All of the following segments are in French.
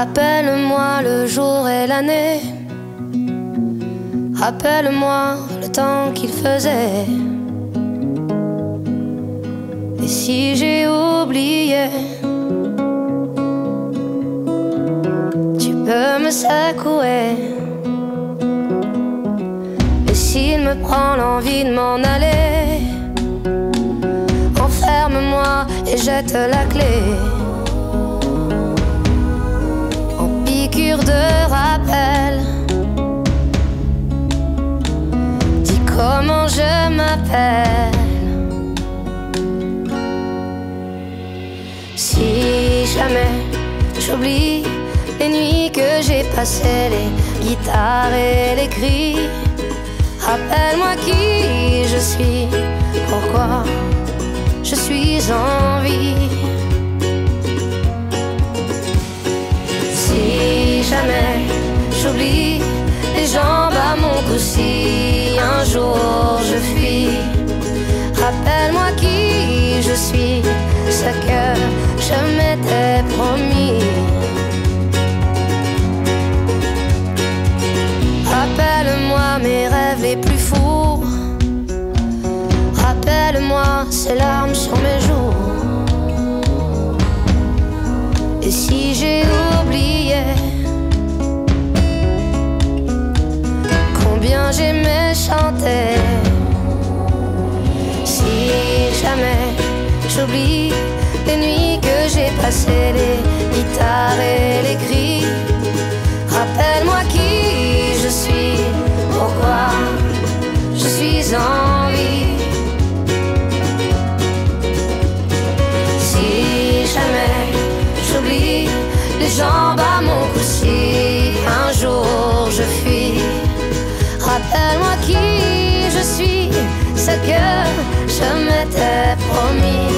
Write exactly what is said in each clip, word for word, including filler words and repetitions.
Rappelle-moi le jour et l'année. Rappelle-moi le temps qu'il faisait. Et si j'ai oublié, tu peux me secouer. Et s'il me prend l'envie de m'en aller, enferme-moi et jette la clé. En piqûre de rappel, dis comment je m'appelle. Si jamais j'oublie les nuits que j'ai passées, les guitares et les cris, rappelle-moi qui je suis, pourquoi je suis en vie. Si jamais j'oublie les jambes à mon cou, si un jour je fuis, rappelle-moi qui je suis, ce que je m'étais promis. Rappelle-moi mes rêves les plus fous. Rappelle-moi ces larmes sur mes joues. Et si j'ai oublié combien j'aimais chanter, si jamais j'oublie les nuits que j'ai passées, les guitares et les cris, rappelle-moi qui je suis, pourquoi je suis en vie. Si jamais j'oublie les jambes à mon cou, si un jour je fuis, rappelle-moi qui je suis, ce que je m'étais promis.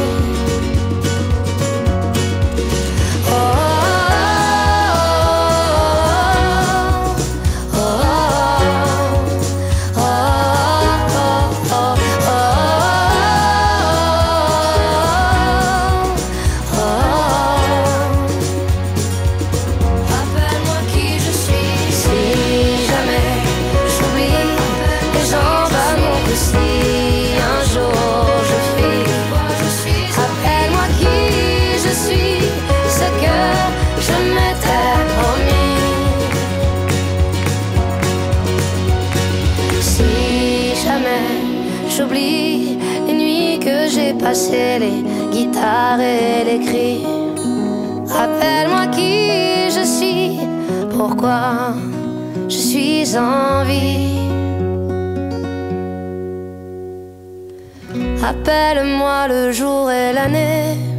J'oublie les nuits que j'ai passées, les guitares et les cris. Rappelle-moi qui je suis, pourquoi je suis en vie. Rappelle-moi le jour et l'année.